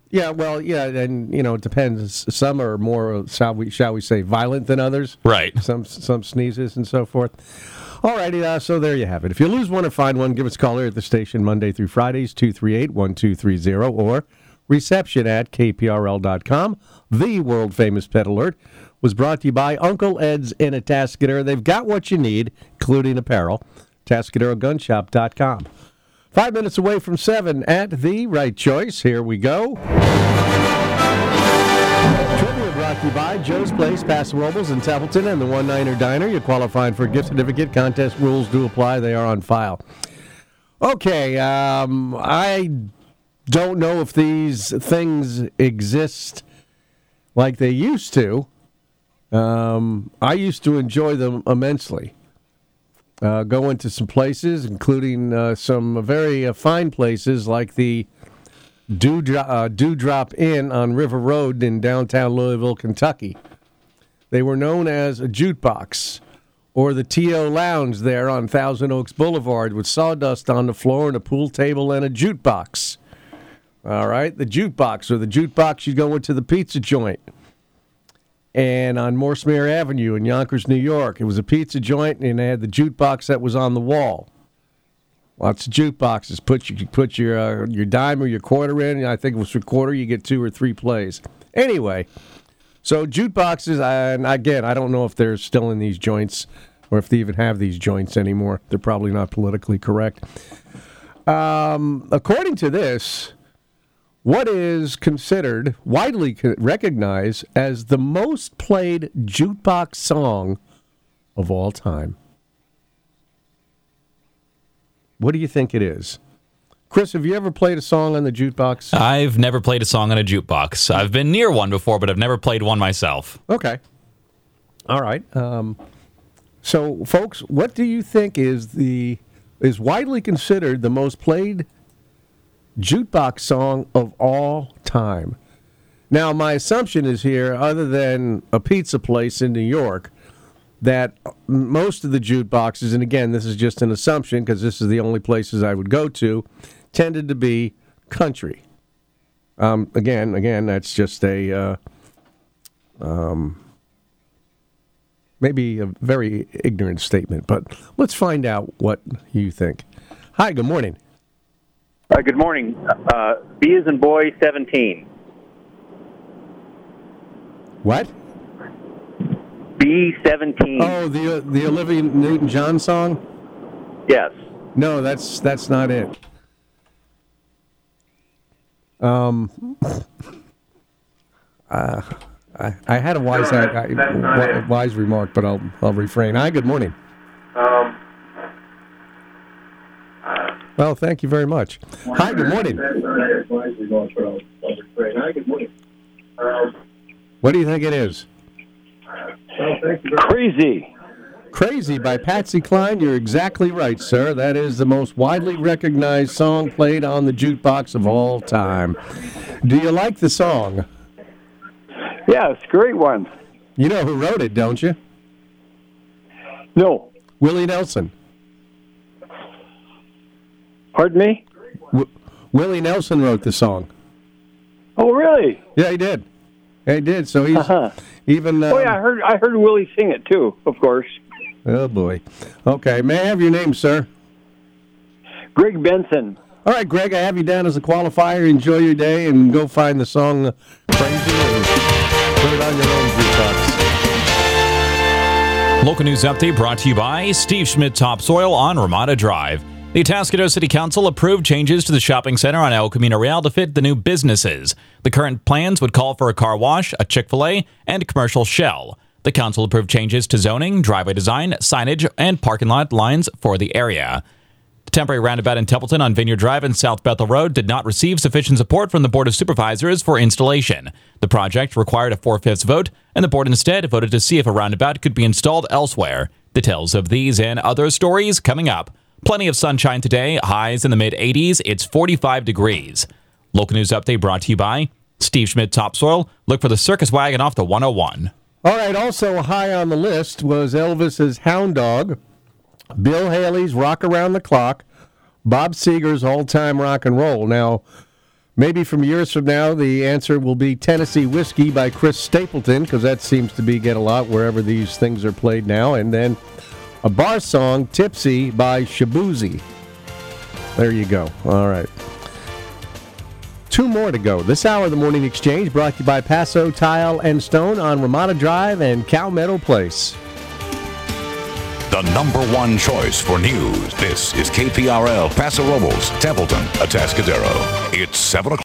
Speaker 1: Yeah, well, yeah, and you know, it depends. Some are more, shall we, shall we say, violent than others.
Speaker 5: Right.
Speaker 1: Some some sneezes and so forth. All righty, uh, so there you have it. If you lose one or find one, give us a call here at the station Monday through Fridays, two three eight, one two three zero, or reception at k p r l dot com. The world-famous Pet Alert was brought to you by Uncle Ed's in Atascadero. They've got what you need, including apparel. Atascadero Gun Shop dot com. Five minutes away from seven at the right choice. Here we go. Trivia brought to you by Joe's Place, Paso Robles, and Templeton, and the One Niner Diner. You're qualified for a gift certificate. Contest rules do apply. They are on file. Okay, um, I don't know if these things exist like they used to. Um, I used to enjoy them immensely. Uh, go into some places, including uh, some very uh, fine places like the Dewdrop, uh, Dewdrop Inn on River Road in downtown Louisville, Kentucky. They were known as a jukebox, or the T O Lounge there on Thousand Oaks Boulevard with sawdust on the floor and a pool table and a jukebox. All right, the jukebox, or the jukebox, you go into the pizza joint. And on Morsemere Avenue in Yonkers, New York, it was a pizza joint, and they had the jukebox that was on the wall. Lots of jukeboxes. Put your put your uh, your dime or your quarter in. I think it was for quarter. You get two or three plays. Anyway, so jukeboxes. And again, I don't know if they're still in these joints or if they even have these joints anymore. They're probably not politically correct. Um, according to this, what is considered, widely recognized as the most played jukebox song of all time? What do you think it is? Chris, have you ever played a song on the jukebox?
Speaker 5: I've never played a song on a jukebox. I've been near one before, but I've never played one myself.
Speaker 1: Okay. All right. Um, so, folks, what do you think is the is widely considered the most played jukebox song of all time? Now, my assumption is here, other than a pizza place in New York, that most of the jukeboxes, and again, this is just an assumption because this is the only places I would go to, tended to be country. Um, again, again, that's just a uh, um, maybe a very ignorant statement, but let's find out what you think. Hi, good morning.
Speaker 9: Uh, good morning. Uh, B as in boy, seventeen.
Speaker 1: What?
Speaker 9: B seventeen.
Speaker 1: Oh, the uh, the Olivia Newton-John song?
Speaker 9: Yes.
Speaker 1: No, that's that's not it. Um, uh, I, I had a wise I, I, wise remark, but I'll I'll refrain. Hi, good morning.
Speaker 9: Um.
Speaker 1: Well, thank you very much. Hi, good morning. What do you think it is?
Speaker 9: Crazy.
Speaker 1: Crazy by Patsy Cline. You're exactly right, sir. That is the most widely recognized song played on the jukebox of all time. Do you like the song?
Speaker 9: Yeah, it's a great one.
Speaker 1: You know who wrote it, don't you?
Speaker 9: No.
Speaker 1: Willie Nelson.
Speaker 9: Pardon me?
Speaker 1: W- Willie Nelson wrote the song.
Speaker 9: Oh, really?
Speaker 1: Yeah, he did. Yeah, he did. So he's
Speaker 9: uh-huh.
Speaker 1: even. Um,
Speaker 9: oh, yeah, I heard. I heard Willie sing it too. Of course.
Speaker 1: Oh boy. Okay, may I have your name, sir?
Speaker 9: Greg Benson.
Speaker 1: All right, Greg, I have you down as a qualifier. Enjoy your day and go find the song "Crazy" and put it on your own jukebox.
Speaker 5: Local news update brought to you by Steve Schmidt Topsoil on Ramada Drive. The Atascadero City Council approved changes to the shopping center on El Camino Real to fit the new businesses. The current plans would call for a car wash, a Chick-fil-A, and a commercial shell. The council approved changes to zoning, driveway design, signage, and parking lot lines for the area. The temporary roundabout in Templeton on Vineyard Drive and South Bethel Road did not receive sufficient support from the Board of Supervisors for installation. The project required a four-fifths vote, and the board instead voted to see if a roundabout could be installed elsewhere. Details of these and other stories coming up. Plenty of sunshine today, highs in the mid-eighties. It's forty-five degrees. Local news update brought to you by Steve Schmidt Topsoil. Look for the circus wagon off the one oh one.
Speaker 1: All right, also high on the list was Elvis's Hound Dog, Bill Haley's Rock Around the Clock, Bob Seger's All Time Rock and Roll. Now, Maybe from years from now, the answer will be Tennessee Whiskey by Chris Stapleton, because that seems to be get a lot wherever these things are played now. And then a bar song, Tipsy by Shabuzi. There you go. All right. Two more to go. This hour of the Morning Exchange brought to you by Paso Tile and Stone on Ramada Drive and Cow Meadow Place.
Speaker 10: The number one choice for news. This is K P R L, Paso Robles, Templeton, Atascadero. It's seven o'clock.